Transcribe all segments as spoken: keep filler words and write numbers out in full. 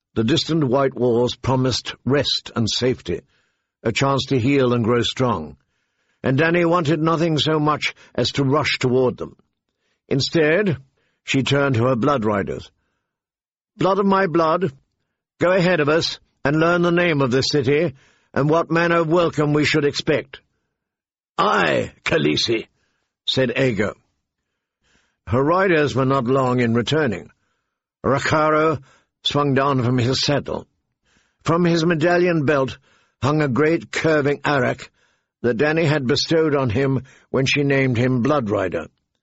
The distant white walls promised rest and safety, a chance to heal and grow strong, and Dany wanted nothing so much as to rush toward them. Instead, she turned to her blood riders. "Blood of my blood, go ahead of us and learn the name of this city and what manner of welcome we should expect." "Aye, Khaleesi," said Aegon. Her riders were not long in returning. Rakharo swung down from his saddle. From his medallion belt hung a great curving arak that Dany had bestowed on him when she named him Blood Rider.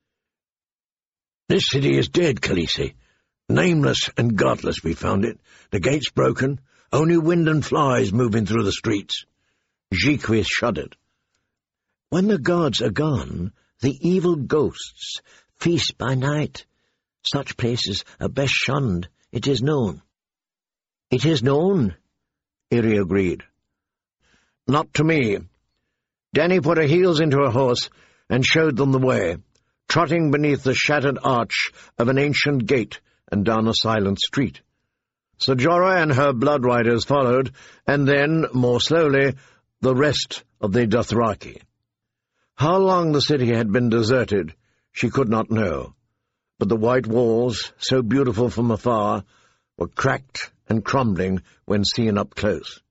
"This city is dead, Khaleesi. Nameless and godless we found it. The gates broken, only wind and flies moving through the streets." Jiquith shuddered. "When the gods are gone, the evil ghosts feast by night. Such places are best shunned, it is known." "It is known," Irri agreed. "Not to me." Dany put her heels into her horse and showed them the way, trotting beneath the shattered arch of an ancient gate and down a silent street. Ser Jorah and her blood riders followed, and then, more slowly, the rest of the Dothraki. How long the city had been deserted, she could not know, but the white walls, so beautiful from afar, were cracked and crumbling when seen up close.